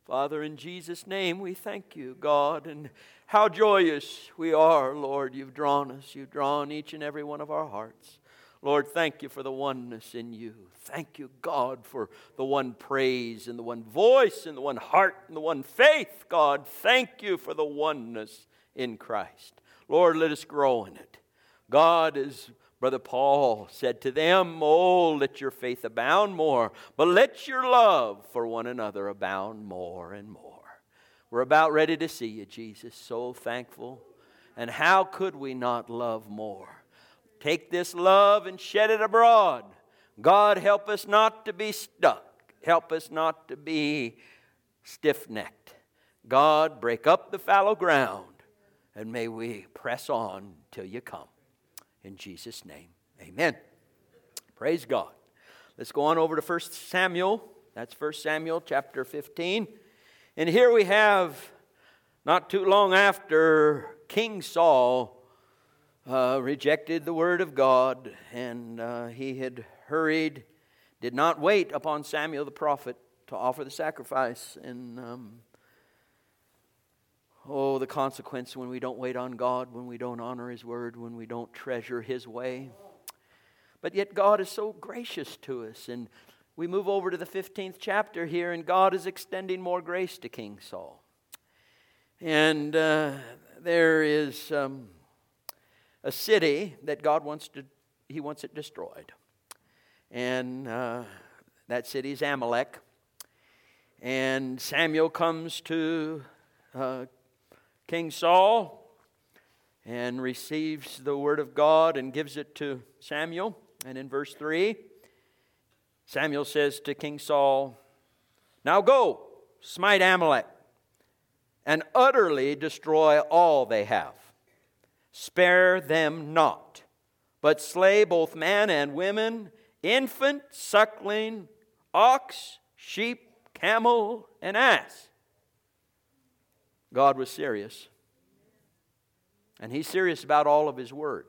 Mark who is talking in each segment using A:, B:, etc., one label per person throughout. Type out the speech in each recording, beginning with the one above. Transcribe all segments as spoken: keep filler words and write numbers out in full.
A: Father, in Jesus' name we thank you, God, and how joyous we are, Lord. You've drawn us. You've drawn each and every one of our hearts. Lord, thank you for the oneness in you. Thank you, God, for the one praise and the one voice and the one heart and the one faith, God. Thank you for the oneness in Christ. Lord, let us grow in it. God, as Brother Paul said to them, oh, let your faith abound more, but let your love for one another abound more and more. We're about ready to see you, Jesus. So thankful. And how could we not love more? Take this love and shed it abroad. God, help us not to be stuck. Help us not to be stiff-necked. God, break up the fallow ground, and may we press on till you come. In Jesus' name, amen. Praise God. Let's go on over to First Samuel. That's First Samuel chapter fifteen. And here we have, not too long after, King Saul Uh, rejected the word of God, and uh, he had hurried, did not wait upon Samuel the prophet to offer the sacrifice. And um, oh, the consequence when we don't wait on God, when we don't honor His word, when we don't treasure His way. But yet God is so gracious to us, and we move over to the fifteenth chapter here, and God is extending more grace to King Saul. And uh, there is Um, a city that God wants to, He wants it destroyed. And uh, that city is Amalek. And Samuel comes to uh, King Saul and receives the word of God and gives it to Samuel. And in verse three, Samuel says to King Saul, now go, smite Amalek, and utterly destroy all they have. Spare them not, but slay both man and women, infant, suckling, ox, sheep, camel, and ass. God was serious. And He's serious about all of His word.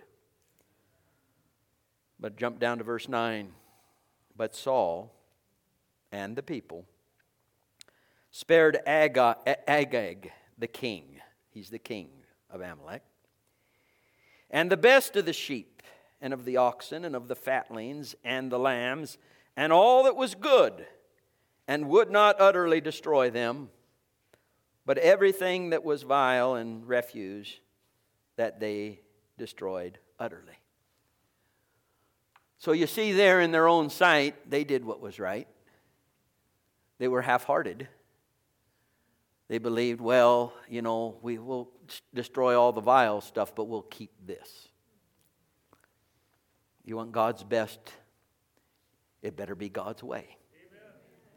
A: But jump down to verse nine. But Saul and the people spared Agag, Agag the king. He's the king of Amalek. And the best of the sheep, and of the oxen, and of the fatlings, and the lambs, and all that was good, and would not utterly destroy them, but everything that was vile and refuse, that they destroyed utterly. So you see there in their own sight, they did what was right. They were half-hearted. They believed, well, you know, we will destroy all the vile stuff, but we'll keep this. You want God's best, it better be God's way. Amen.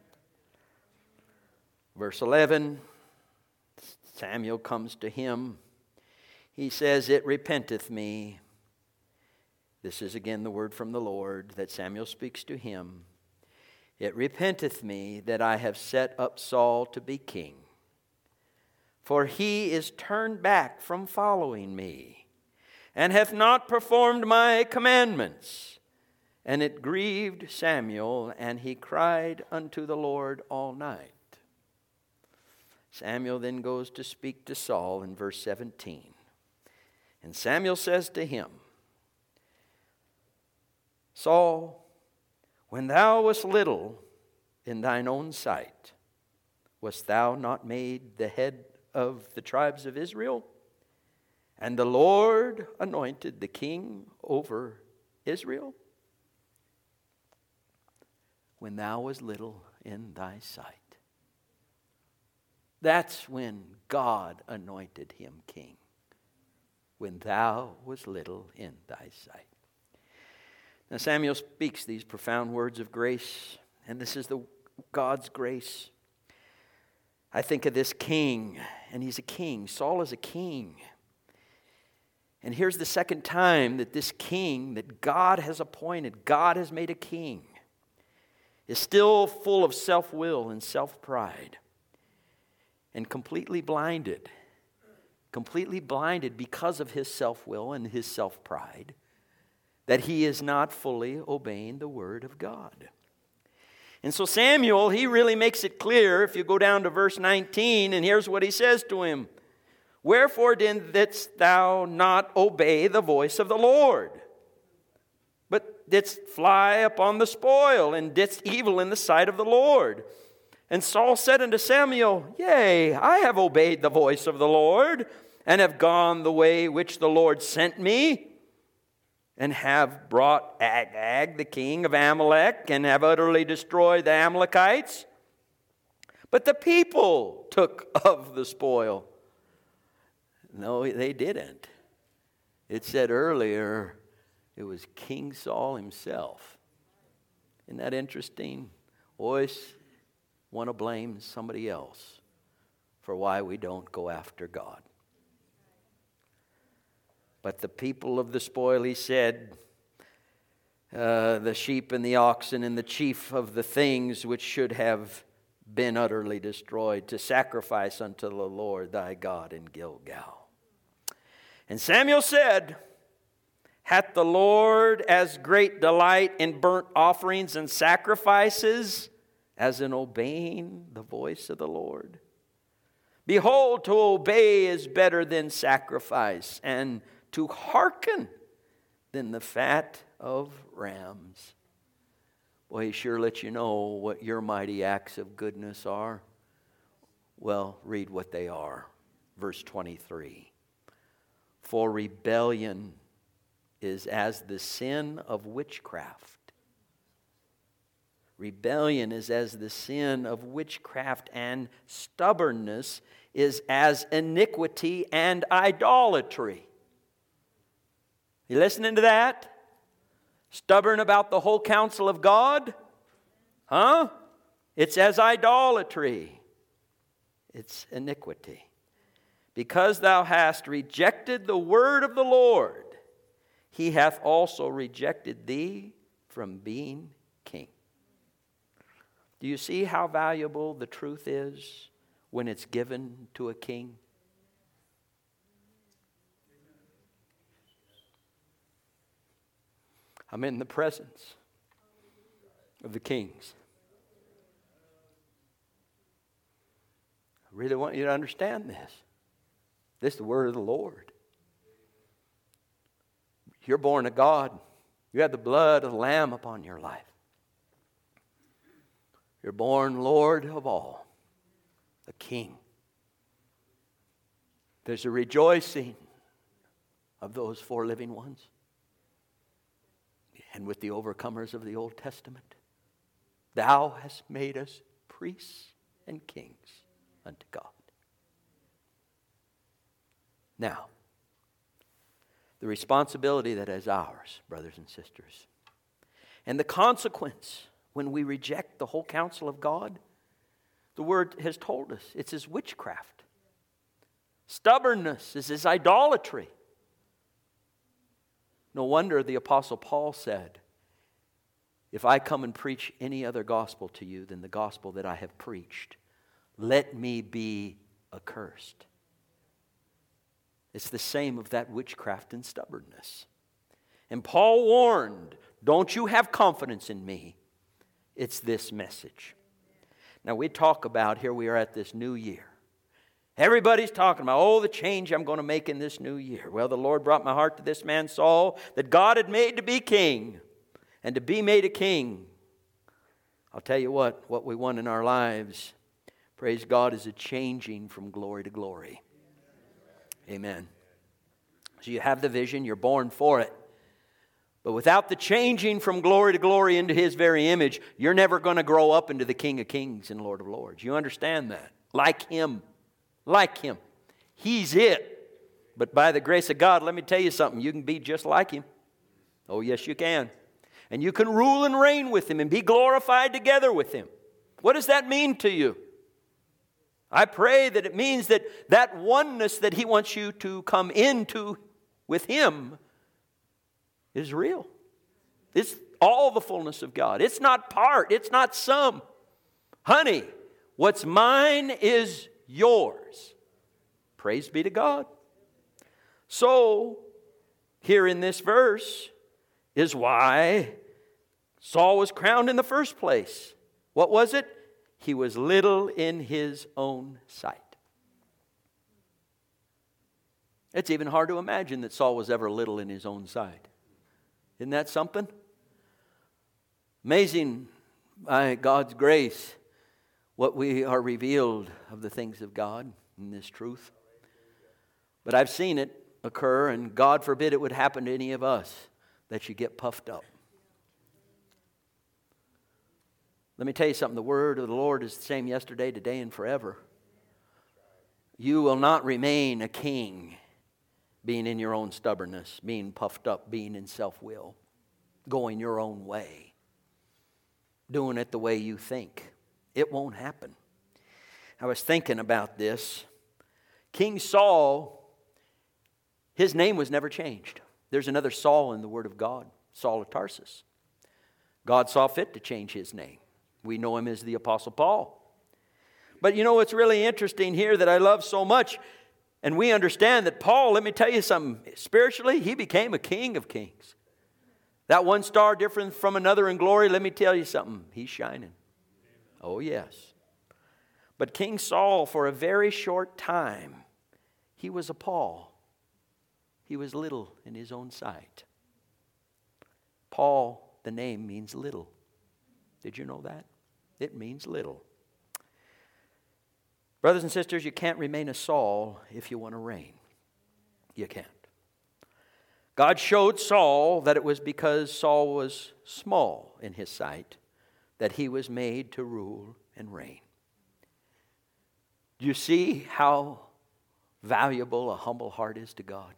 A: Verse eleven, Samuel comes to him. He says, it repenteth me. This is again the word from the Lord that Samuel speaks to him. It repenteth me that I have set up Saul to be king. For he is turned back from following me, and hath not performed my commandments. And it grieved Samuel, and he cried unto the Lord all night. Samuel then goes to speak to Saul in verse seventeen. And Samuel says to him, Saul, when thou wast little in thine own sight, wast thou not made the head of the tribes of Israel? And the Lord anointed the king over Israel? When thou was little in thy sight. That's when God anointed him king. When thou was little in thy sight. Now Samuel speaks these profound words of grace, and this is the God's grace. I think of this king, and he's a king. Saul is a king. And here's the second time that this king that God has appointed, God has made a king, is still full of self-will and self-pride and completely blinded. Completely blinded because of his self-will and his self-pride, that he is not fully obeying the word of God. And so Samuel, he really makes it clear if you go down to verse nineteen, and here's what he says to him. Wherefore then didst thou not obey the voice of the Lord, but didst fly upon the spoil, and didst evil in the sight of the Lord? And Saul said unto Samuel, Yea, I have obeyed the voice of the Lord, and have gone the way which the Lord sent me, and have brought Agag, the king of Amalek, and have utterly destroyed the Amalekites. But the people took of the spoil. No, they didn't. It said earlier, it was King Saul himself. Isn't that interesting? Always want to blame somebody else for why we don't go after God. But the people of the spoil, he said, uh, the sheep and the oxen and the chief of the things which should have been utterly destroyed, to sacrifice unto the Lord thy God in Gilgal. And Samuel said, Hath the Lord as great delight in burnt offerings and sacrifices as in obeying the voice of the Lord? Behold, to obey is better than sacrifice, and to hearken than the fat of rams. Boy, he sure let you know what your mighty acts of goodness are. Well, read what they are. Verse twenty-three. For rebellion is as the sin of witchcraft. Rebellion is as the sin of witchcraft, and stubbornness is as iniquity and idolatry. You listening to that? Stubborn about the whole counsel of God? Huh? It's as idolatry. It's iniquity. Because thou hast rejected the word of the Lord, he hath also rejected thee from being king. Do you see how valuable the truth is when it's given to a king? I'm in the presence of the kings. I really want you to understand this. This is the word of the Lord. You're born of God. You have the blood of the Lamb upon your life. You're born Lord of all, the King. There's a rejoicing of those four living ones. And with the overcomers of the Old Testament, thou hast made us priests and kings unto God. Now, the responsibility that is ours, brothers and sisters, and the consequence when we reject the whole counsel of God, the Word has told us it's His witchcraft. Stubbornness is His idolatry. No wonder the Apostle Paul said, if I come and preach any other gospel to you than the gospel that I have preached, let me be accursed. It's the same of that witchcraft and stubbornness. And Paul warned, don't you have confidence in me. It's this message. Now we talk about, here we are at this new year. Everybody's talking about, oh, the change I'm going to make in this new year. Well, the Lord brought my heart to this man Saul that God had made to be king. And to be made a king, I'll tell you what, what we want in our lives, praise God, is a changing from glory to glory. Amen. So you have the vision, you're born for it. But without the changing from glory to glory into His very image, you're never going to grow up into the King of Kings and Lord of Lords. You understand that? Like Him. Like Him. He's it. But by the grace of God, let me tell you something. You can be just like Him. Oh, yes, you can. And you can rule and reign with Him and be glorified together with Him. What does that mean to you? I pray that it means that that oneness that He wants you to come into with Him is real. It's all the fullness of God. It's not part. It's not some. Honey, what's mine is yours. Praise be to God. So, here in this verse is why Saul was crowned in the first place. What was it? He was little in his own sight. It's even hard to imagine that Saul was ever little in his own sight. Isn't that something? Amazing, by God's grace, what we are revealed of the things of God in this truth. But I've seen it occur, and God forbid it would happen to any of us, that you get puffed up. Let me tell you something. The word of the Lord is the same yesterday, today, and forever. You will not remain a king being in your own stubbornness, being puffed up, being in self-will, going your own way, doing it the way you think. It won't happen. I was thinking about this. King Saul, his name was never changed. There's another Saul in the Word of God, Saul of Tarsus. God saw fit to change his name. We know him as the Apostle Paul. But you know what's really interesting here that I love so much, and we understand that Paul, let me tell you something, spiritually, he became a king of kings. That one star different from another in glory, let me tell you something, he's shining. Oh yes. But King Saul, for a very short time, he was a Paul. He was little in his own sight. Paul, the name means little. Did you know that? It means little. Brothers and sisters, you can't remain a Saul if you want to reign. You can't. God showed Saul that it was because Saul was small in his sight that he was made to rule and reign. Do you see how valuable a humble heart is to God?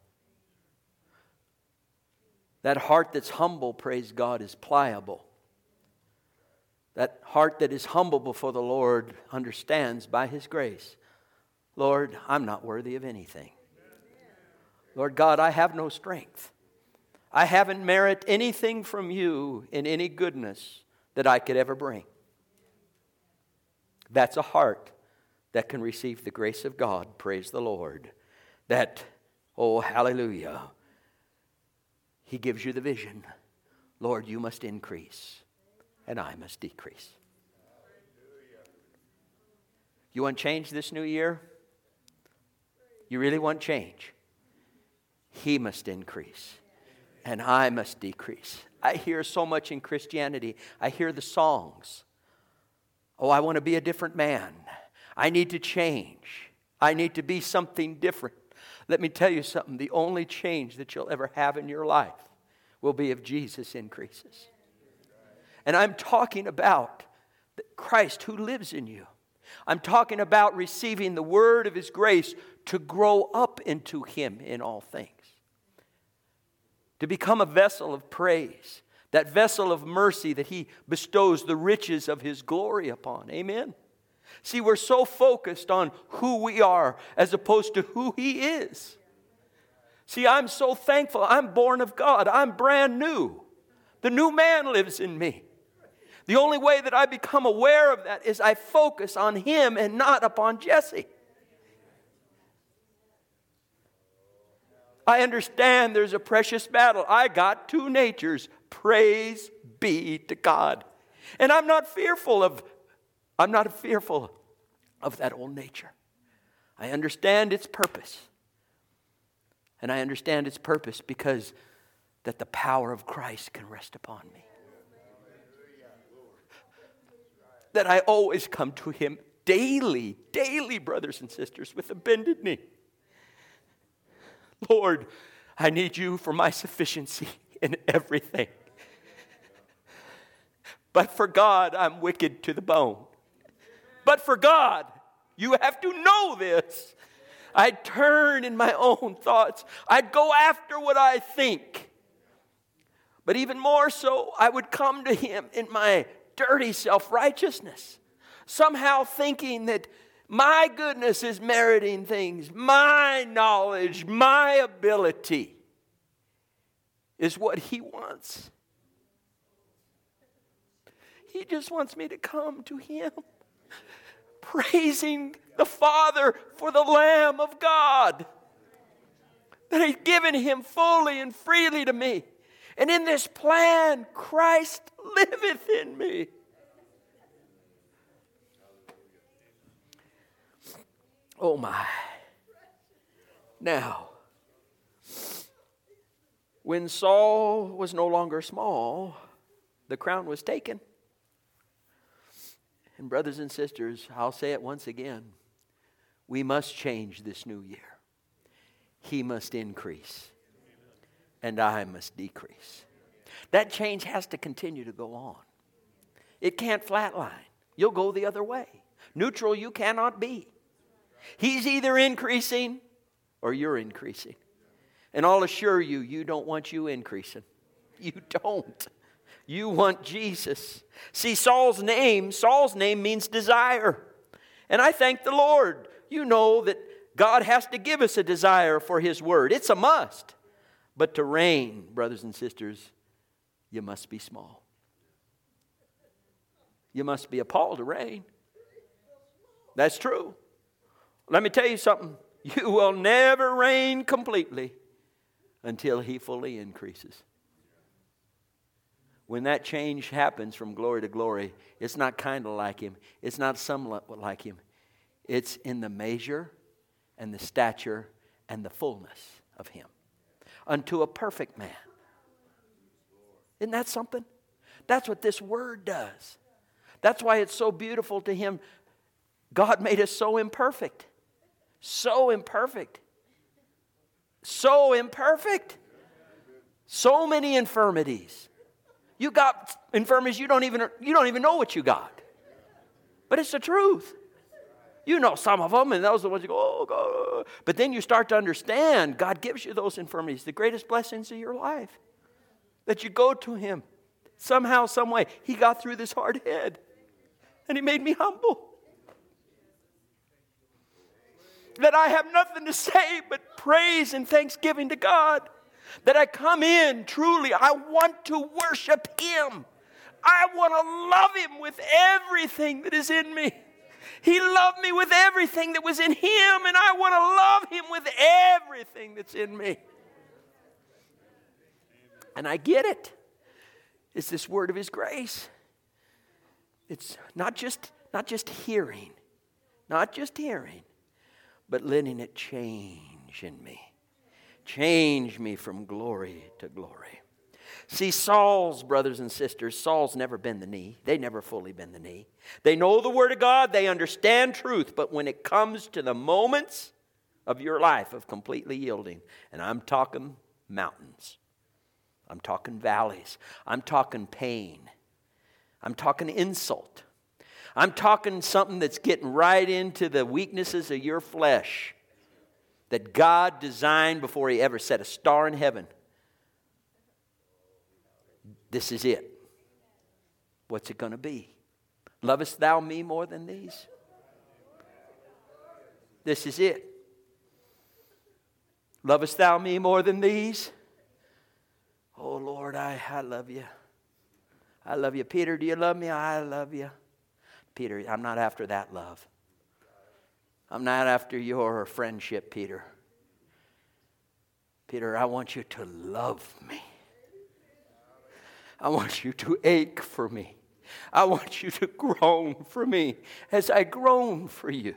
A: That heart that's humble, praise God, is pliable. That heart that is humble before the Lord understands by His grace, Lord, I'm not worthy of anything. Lord God, I have no strength. I haven't merited anything from you in any goodness that I could ever bring. That's a heart that can receive the grace of God, praise the Lord. That, oh hallelujah, He gives you the vision. Lord, you must increase, and I must decrease. You want change this new year? You really want change? He must increase, and I must decrease. I hear so much in Christianity. I hear the songs. Oh, I want to be a different man. I need to change. I need to be something different. Let me tell you something. The only change that you'll ever have in your life will be if Jesus increases. And I'm talking about Christ who lives in you. I'm talking about receiving the word of His grace to grow up into Him in all things. To become a vessel of praise. That vessel of mercy that He bestows the riches of His glory upon. Amen? See, we're so focused on who we are as opposed to who He is. See, I'm so thankful. I'm born of God. I'm brand new. The new man lives in me. The only way that I become aware of that is I focus on Him and not upon Jesse. I understand there's a precious battle. I got two natures. Praise be to God. And I'm not fearful of, I'm not fearful of that old nature. I understand its purpose. And I understand its purpose because that the power of Christ can rest upon me. That I always come to Him daily, daily, brothers and sisters, with a bended knee. Lord, I need You for my sufficiency in everything. But for God, I'm wicked to the bone. But for God, you have to know this. I'd turn in my own thoughts. I'd go after what I think. But even more so, I would come to Him in my dirty self-righteousness. Somehow thinking that my goodness is meriting things. My knowledge, my ability is what He wants. He just wants me to come to Him, praising the Father for the Lamb of God that He's given Him fully and freely to me. And in this plan, Christ liveth in me. Oh my. Now, when Saul was no longer small, the crown was taken. And brothers and sisters, I'll say it once again. We must change this new year. He must increase, and I must decrease. That change has to continue to go on. It can't flatline. You'll go the other way. Neutral you cannot be. He's either increasing or you're increasing. And I'll assure you, you don't want you increasing. You don't. You want Jesus. See, Saul's name, Saul's name means desire. And I thank the Lord. You know that God has to give us a desire for His Word. It's a must. But to reign, brothers and sisters, you must be small. You must be a Paul to reign. That's true. Let me tell you something. You will never reign completely until He fully increases. When that change happens from glory to glory, it's not kind of like Him. It's not somewhat like Him. It's in the measure and the stature and the fullness of Him. Unto a perfect man. Isn't that something? That's what this Word does. That's why it's so beautiful to Him. God made us so imperfect. So imperfect. So imperfect. So many infirmities. You got infirmities you don't even you don't even know what you got. But it's the truth. You know some of them, and those are the ones you go, oh, God. But then you start to understand God gives you those infirmities, the greatest blessings of your life. That you go to Him. Somehow, some way, He got through this hard head. And He made me humble. That I have nothing to say but praise and thanksgiving to God. That I come in truly, I want to worship Him. I want to love Him with everything that is in me. He loved me with everything that was in Him, and I want to love Him with everything that's in me. And I get it. It's this word of His grace. It's not just, not just hearing, not just hearing, but letting it change in me. Change me from glory to glory. See, Saul's brothers and sisters, Saul's never been the knee. They never fully been the knee. They know the Word of God. They understand truth. But when it comes to the moments of your life of completely yielding, and I'm talking mountains. I'm talking valleys. I'm talking pain. I'm talking insult. I'm talking something that's getting right into the weaknesses of your flesh that God designed before He ever set a star in heaven. This is it. What's it going to be? Lovest thou me more than these? This is it. Lovest thou me more than these? Oh, Lord, I, I love you. I love you. Peter, do you love me? I love you. Peter, I'm not after that love. I'm not after your friendship, Peter. Peter, I want you to love me. I want you to ache for me. I want you to groan for me as I groan for you.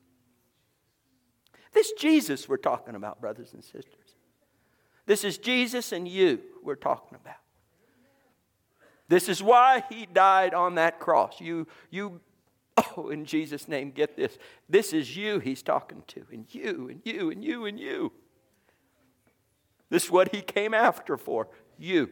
A: This Jesus we're talking about, brothers and sisters. This is Jesus and you we're talking about. This is why He died on that cross. You, you, oh, in Jesus' name, get this. This is you He's talking to. And you, and you, and you, and you. This is what He came after for. You.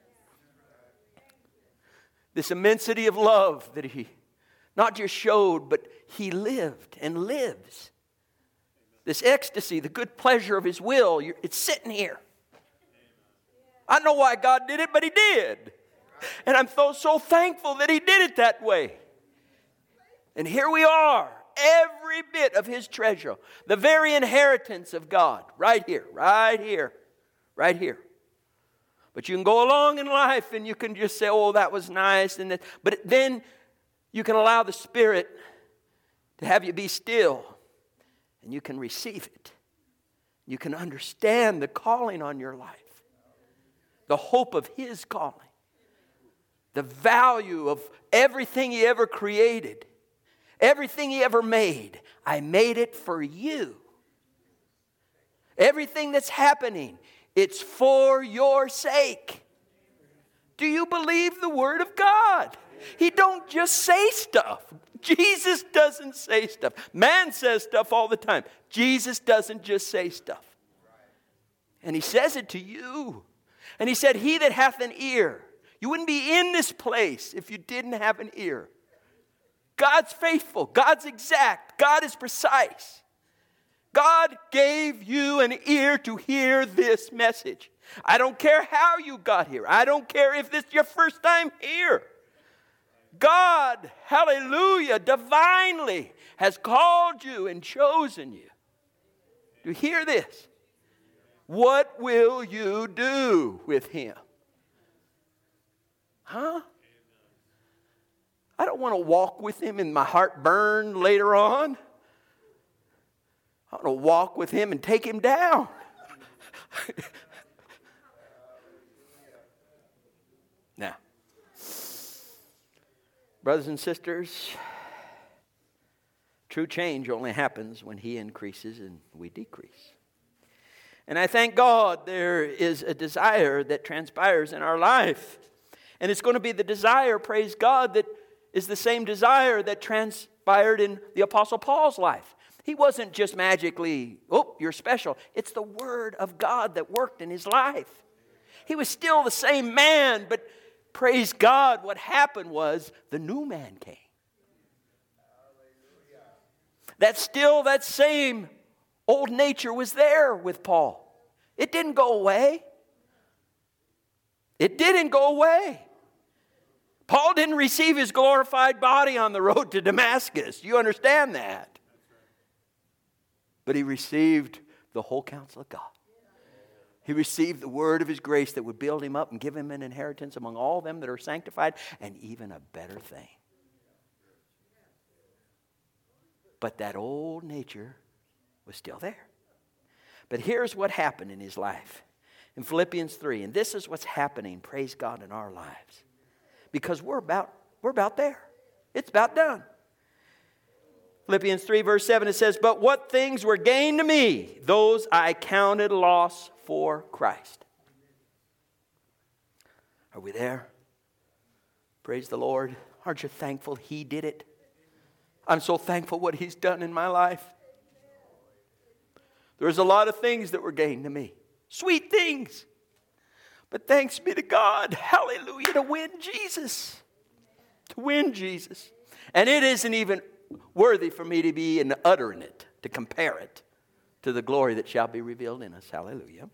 A: This immensity of love that He not just showed, but He lived and lives. This ecstasy, the good pleasure of His will, it's sitting here. I know why God did it, but He did. And I'm so, so thankful that He did it that way. And here we are, every bit of His treasure, the very inheritance of God, right here, right here, right here. But you can go along in life and you can just say, oh, that was nice. And that, but then you can allow the Spirit to have you be still. And you can receive it. You can understand the calling on your life. The hope of His calling. The value of everything He ever created. Everything He ever made, I made it for you. Everything that's happening, it's for your sake. Do you believe the Word of God? He don't just say stuff. Jesus doesn't say stuff. Man says stuff all the time. Jesus doesn't just say stuff. And He says it to you. And He said, he that hath an ear. You wouldn't be in this place if you didn't have an ear. God's faithful. God's exact. God is precise. God gave you an ear to hear this message. I don't care how you got here. I don't care if this is your first time here. God, hallelujah, divinely has called you and chosen you to hear this. What will you do with Him? Huh? I don't want to walk with Him and my heart burn later on. I want to walk with Him and take Him down. Now, brothers and sisters, true change only happens when He increases and we decrease. And I thank God there is a desire that transpires in our life. And it's going to be the desire, praise God, that is the same desire that transpired in the Apostle Paul's life. He wasn't just magically, oh, you're special. It's the Word of God that worked in his life. He was still the same man, but praise God, what happened was the new man came. That still, that same old nature was there with Paul. It didn't go away. It didn't go away. Paul didn't receive his glorified body on the road to Damascus. You understand that? But he received the whole counsel of God. He received the word of His grace that would build him up and give him an inheritance among all them that are sanctified, and even a better thing. But that old nature was still there. But here's what happened in his life. In Philippians three, and this is what's happening, praise God, in our lives. Because we're about, we're about there. It's about done. Philippians three verse seven, it says, but what things were gained to me, those I counted loss for Christ. Are we there? Praise the Lord. Aren't you thankful He did it? I'm so thankful what He's done in my life. There's a lot of things that were gained to me. Sweet things. But thanks be to God, hallelujah, to win Jesus. To win Jesus. And it isn't even worthy for me to be in uttering it, to compare it to the glory that shall be revealed in us. Hallelujah.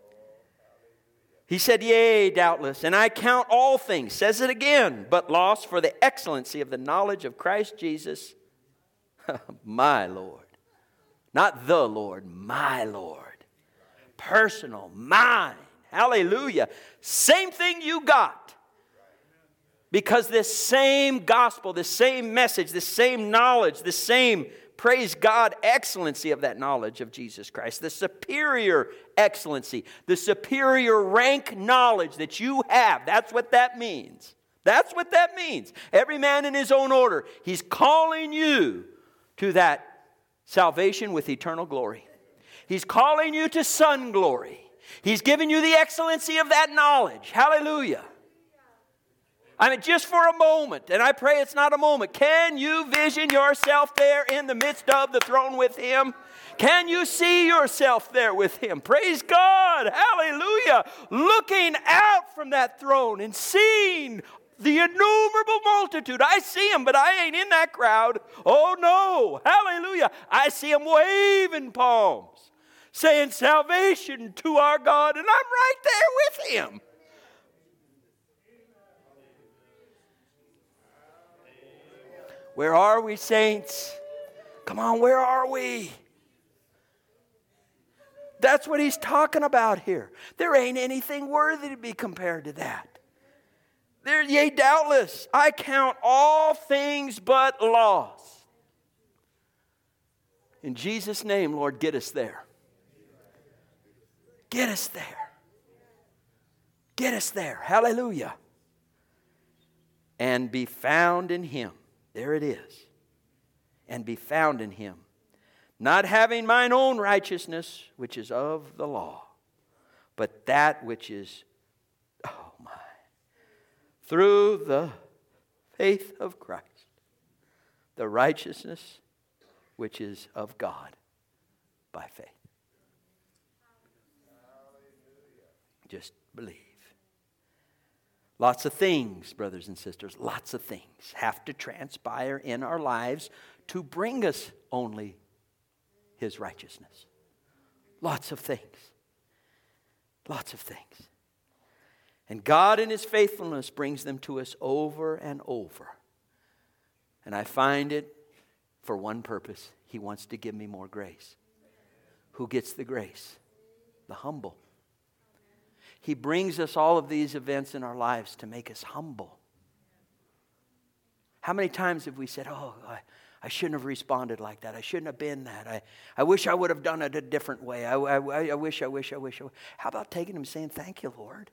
A: He said, yea, doubtless, and I count all things, says it again, but loss for the excellency of the knowledge of Christ Jesus, my Lord. Not the Lord, my Lord. Personal, mine. Hallelujah. Same thing you got. Because this same gospel, this same message, this same knowledge, this same, praise God, excellency of that knowledge of Jesus Christ, the superior excellency, the superior rank knowledge that you have, that's what that means. That's what that means. Every man in his own order. He's calling you to that salvation with eternal glory. He's calling you to son glory. He's giving you the excellency of that knowledge. Hallelujah. I mean, just for a moment, and I pray it's not a moment, can you vision yourself there in the midst of the throne with Him? Can you see yourself there with Him? Praise God. Hallelujah. Looking out from that throne and seeing the innumerable multitude. I see them, but I ain't in that crowd. Oh, no. Hallelujah. I see them waving palms, saying salvation to our God, and I'm right there with Him. Where are we, saints? Come on, where are we? That's what he's talking about here. There ain't anything worthy to be compared to that. There, yea, doubtless, I count all things but loss. In Jesus' name, Lord, get us there. Get us there. Get us there. Hallelujah. And be found in Him. There it is. and be found in Him, not having mine own righteousness, which is of the law, but that which is, oh my, through the faith of Christ, the righteousness which is of God by faith. Just believe. Lots of things, brothers and sisters, lots of things have to transpire in our lives to bring us only His righteousness. Lots of things. Lots of things. And God in His faithfulness brings them to us over and over. And I find it for one purpose. He wants to give me more grace. Who gets the grace? The humble. He brings us all of these events in our lives to make us humble. How many times have we said, oh, I, I shouldn't have responded like that. I shouldn't have been that. I, I wish I would have done it a different way. I, I, I wish, I wish, I wish, I wish. How about taking Him saying, thank you, Lord?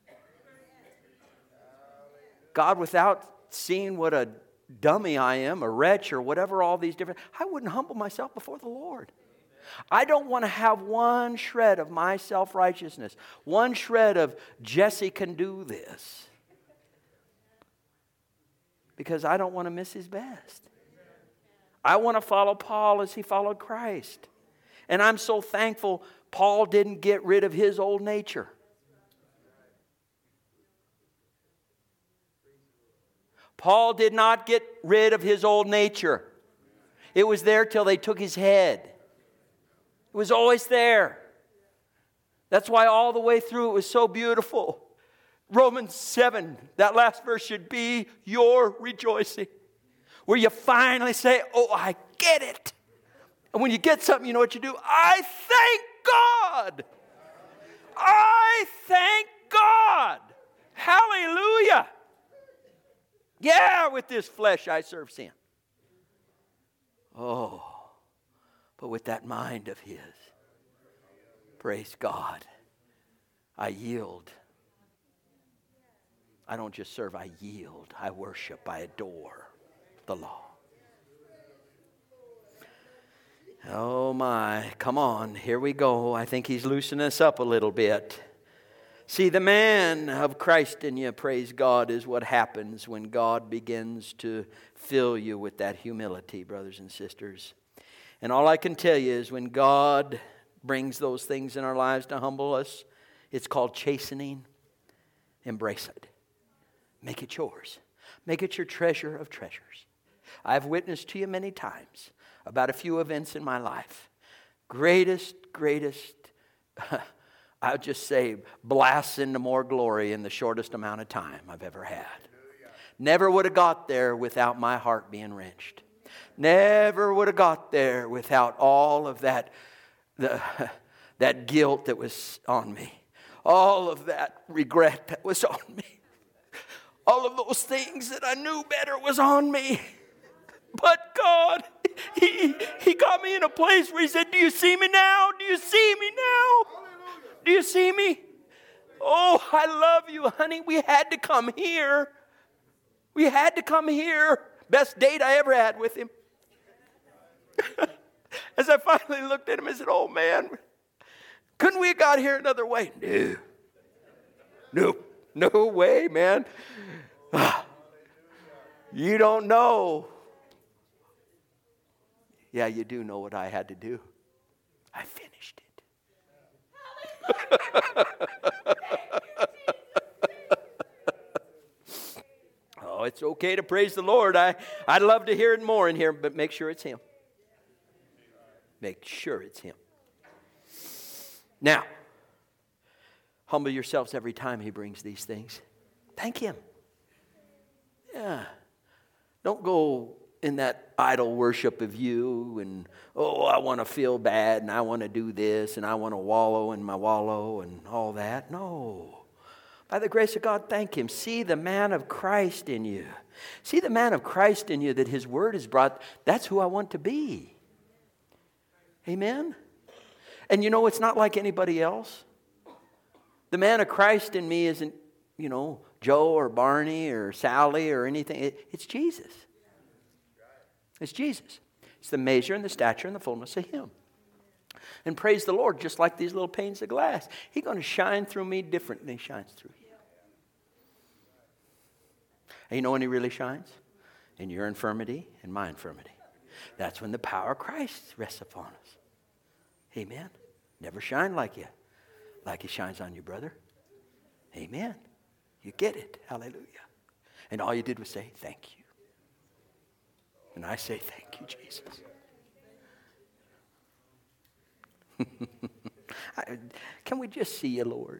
A: God, without seeing what a dummy I am, a wretch, or whatever, all these different, I wouldn't humble myself before the Lord. I don't want to have one shred of my self-righteousness, one shred of Jesse can do this, because I don't want to miss His best. I want to follow Paul as he followed Christ. And I'm so thankful Paul didn't get rid of his old nature. Paul did not get rid of his old nature. It was there till they took his head. It was always there. That's why all the way through it was so beautiful. Romans seven, that last verse should be your rejoicing. Where you finally say, oh, I get it. And when you get something, you know what you do? I thank God. I thank God. Hallelujah. Yeah, with this flesh I serve sin. Oh, but with that mind of His, praise God, I yield. I don't just serve, I yield. I worship, I adore the law. Oh my, come on, here we go. I think He's loosening us up a little bit. See, the man of Christ in you, praise God, is what happens when God begins to fill you with that humility, brothers and sisters. And all I can tell you is when God brings those things in our lives to humble us, it's called chastening. Embrace it. Make it yours. Make it your treasure of treasures. I've witnessed to you many times about a few events in my life. Greatest, greatest, I'll just say, blasts into more glory in the shortest amount of time I've ever had. Never would have got there without my heart being wrenched. Never would have got there without all of that, the, that guilt that was on me. All of that regret that was on me. All of those things that I knew better was on me. But God, He, he got me in a place where He said, do you see me now? Do you see me now? Do you see me? Oh, I love you, honey. We had to come here. We had to come here. Best date I ever had with Him. As I finally looked at Him, I said, oh man, couldn't we have got here another way? No. No. No way, man. You don't know. Yeah, you do know what I had to do. I finished it. Oh, it's okay to praise the Lord. I, I'd love to hear it more in here, but make sure it's Him. Make sure it's Him. Now, humble yourselves every time He brings these things. Thank Him. Yeah. Don't go in that idol worship of you and, oh, I want to feel bad and I want to do this and I want to wallow in my wallow and all that. No. By the grace of God, thank Him. See the man of Christ in you. See the man of Christ in you that His word has brought. That's who I want to be. Amen? And you know, it's not like anybody else. The man of Christ in me isn't, you know, Joe or Barney or Sally or anything. It, it's Jesus. It's Jesus. It's the measure and the stature and the fullness of Him. And praise the Lord, just like these little panes of glass, He's going to shine through me different than He shines through you. And you know when He really shines? In your infirmity and my infirmity. That's when the power of Christ rests upon us. Amen. Never shine like you, like He shines on you, brother. Amen. You get it. Hallelujah. And all you did was say, thank you. And I say, thank you, Jesus. I, can we just see you, Lord?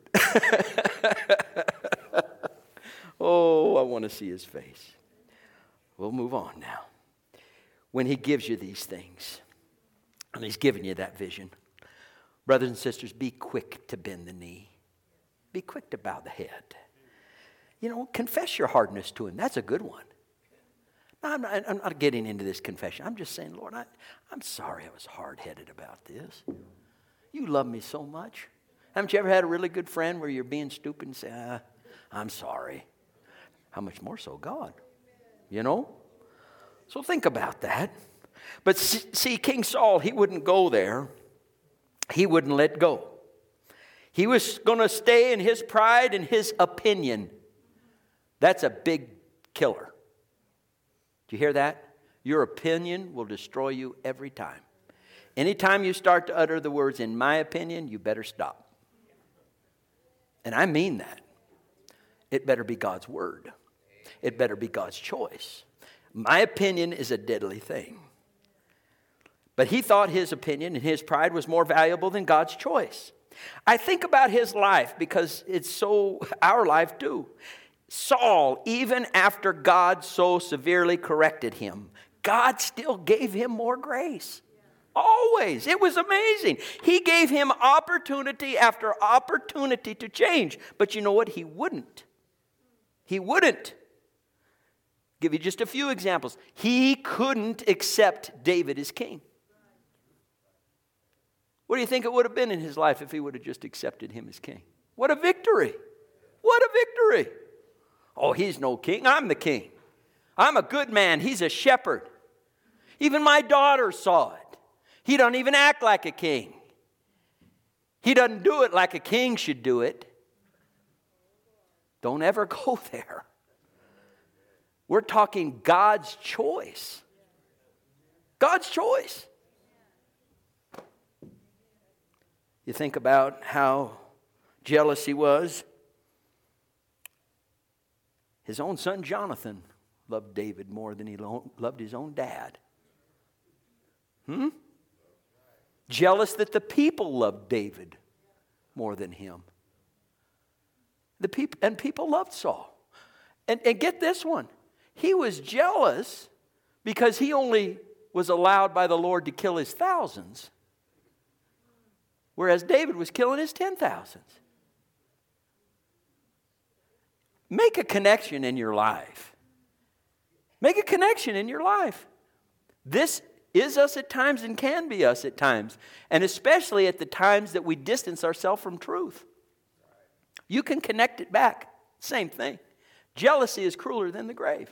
A: Oh, I want to see His face. We'll move on now. When He gives you these things, and He's given you that vision, brothers and sisters, be quick to bend the knee. Be quick to bow the head. You know, confess your hardness to Him. That's a good one. Now, I'm not, I'm not getting into this confession. I'm just saying, Lord, I, I'm sorry I was hard-headed about this. You love me so much. Haven't you ever had a really good friend where you're being stupid and say, ah, I'm sorry. How much more so God? You know? So think about that. But see, King Saul, he wouldn't go there. He wouldn't let go. He was going to stay in his pride and his opinion. That's a big killer. Do you hear that? Your opinion will destroy you every time. Anytime you start to utter the words, in my opinion, you better stop. And I mean that. It better be God's word. It better be God's choice. My opinion is a deadly thing. But he thought his opinion and his pride was more valuable than God's choice. I think about his life because it's so our life too. Saul, even after God so severely corrected him, God still gave him more grace. Always. It was amazing. He gave him opportunity after opportunity to change. But you know what? He wouldn't. He wouldn't. Give you just a few examples. He couldn't accept David as king. What do you think it would have been in his life if he would have just accepted him as king? What a victory. What a victory. Oh, he's no king. I'm the king. I'm a good man. He's a shepherd. Even my daughter saw it. He doesn't even act like a king. He doesn't do it like a king should do it. Don't ever go there. We're talking God's choice. God's choice. You think about how jealous he was. His own son Jonathan loved David more than he lo- loved his own dad. Hmm? Jealous that the people loved David more than him. The people and people loved Saul. And, and get this one. He was jealous because he only was allowed by the Lord to kill his thousands, whereas David was killing his ten thousands. Make a connection in your life. Make a connection in your life. This is us at times and can be us at times, and especially at the times that we distance ourselves from truth. You can connect it back. Same thing. Jealousy is crueler than the grave.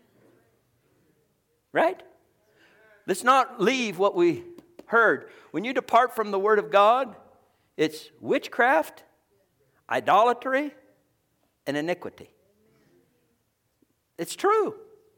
A: Right? Let's not leave what we heard. When you depart from the Word of God, it's witchcraft, idolatry, and iniquity. It's true.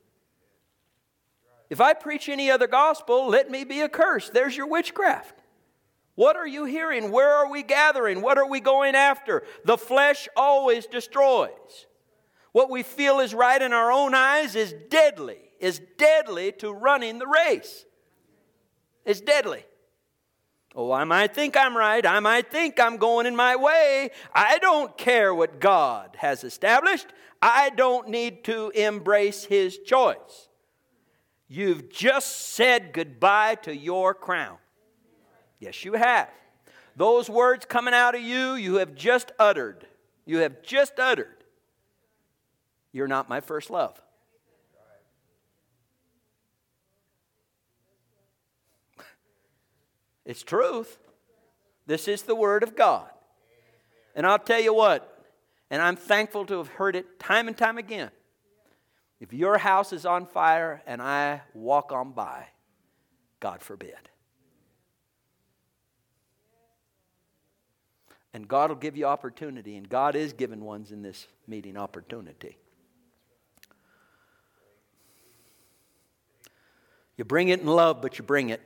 A: If I preach any other gospel, let me be accursed. There's your witchcraft. What are you hearing? Where are we gathering? What are we going after? The flesh always destroys. What we feel is right in our own eyes is deadly, is deadly to running the race. It's deadly. Oh, I might think I'm right. I might think I'm going in my way. I don't care what God has established. I don't need to embrace His choice. You've just said goodbye to your crown. Yes, you have. Those words coming out of you, you have just uttered. You have just uttered. You're not my first love. It's truth. This is the Word of God. And I'll tell you what, and I'm thankful to have heard it time and time again. If your house is on fire and I walk on by, God forbid. And God will give you opportunity, and God is giving ones in this meeting opportunity. You bring it in love, but you bring it.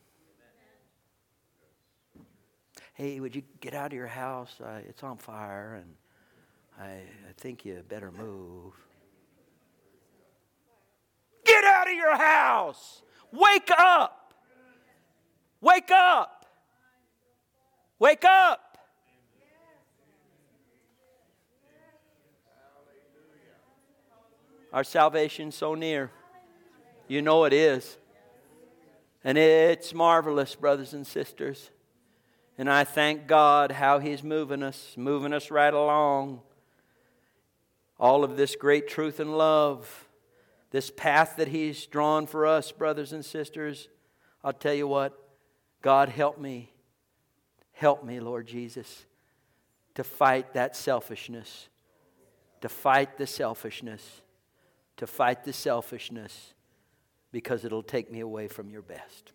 A: Hey, would you get out of your house? Uh, it's on fire, and I, I think you better move. Get out of your house! Wake up! Wake up! Wake up! Our salvation's so near. You know it is. And it's marvelous, brothers and sisters. And I thank God how He's moving us, moving us right along. All of this great truth and love, this path that He's drawn for us, brothers and sisters. I'll tell you what, God help me, help me, Lord Jesus, to fight that selfishness, to fight the selfishness, to fight the selfishness, because it'll take me away from your best.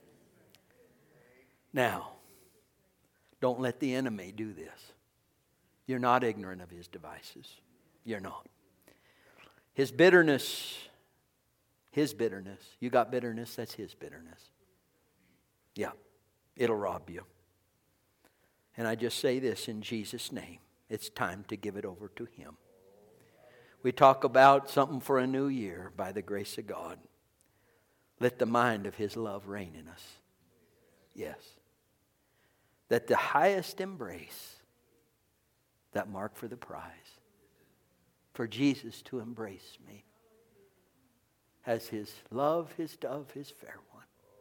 A: Now, don't let the enemy do this. You're not ignorant of his devices. You're not. His bitterness, his bitterness. You got bitterness, that's his bitterness. Yeah, it'll rob you. And I just say this in Jesus' name. It's time to give it over to Him. We talk about something for a new year by the grace of God. Let the mind of His love reign in us. Yes. That the highest embrace, that mark for the prize, for Jesus to embrace me as His love, His dove, His fair one,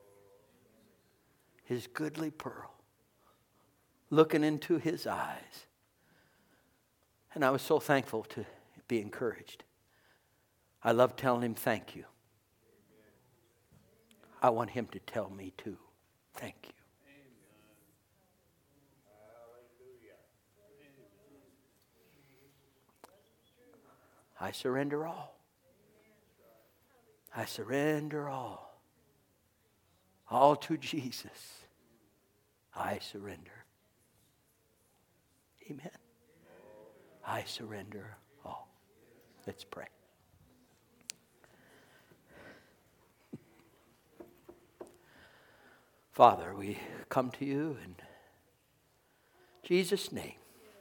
A: His goodly pearl, looking into His eyes. And I was so thankful to be encouraged. I love telling Him thank you. I want Him to tell me too, thank you. I surrender all. I surrender all. All to Jesus. I surrender. Amen. I surrender all. Let's pray. Father, we come to you in Jesus' name.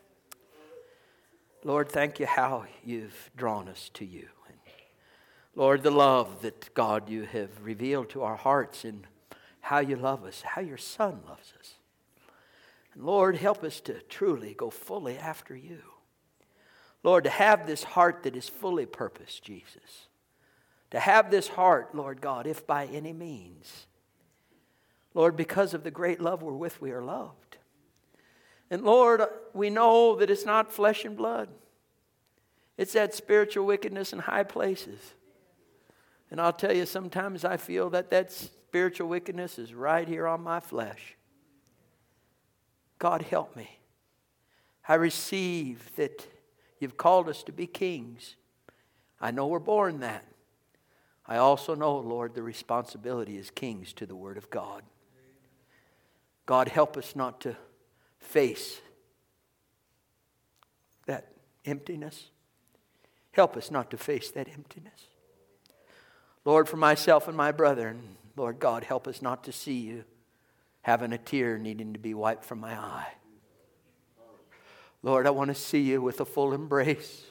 A: Lord, thank you how you've drawn us to you. And Lord, the love that, God, you have revealed to our hearts and how you love us, how your Son loves us. And Lord, help us to truly go fully after you. Lord, to have this heart that is fully purposed, Jesus. To have this heart, Lord God, if by any means. Lord, because of the great love wherewith we are loved. And Lord, we know that it's not flesh and blood. It's that spiritual wickedness in high places. And I'll tell you, sometimes I feel that that spiritual wickedness is right here on my flesh. God, help me. I receive that you've called us to be kings. I know we're born that. I also know, Lord, the responsibility as kings to the Word of God. God, help us not to face that emptiness. Help us not to face that emptiness. Lord, for myself and my brother, and Lord God, help us not to see you having a tear needing to be wiped from my eye. Lord, I want to see you with a full embrace.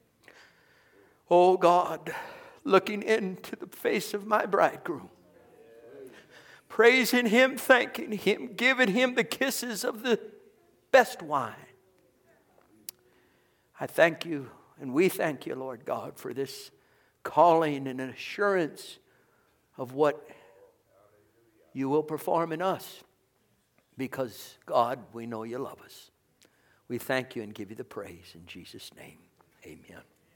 A: Oh God, looking into the face of my bridegroom, praising Him, thanking Him, giving Him the kisses of the best wine. I thank you, and we thank you, Lord God, for this calling and an assurance of what you will perform in us. Because, God, we know you love us. We thank you and give you the praise in Jesus' name. Amen.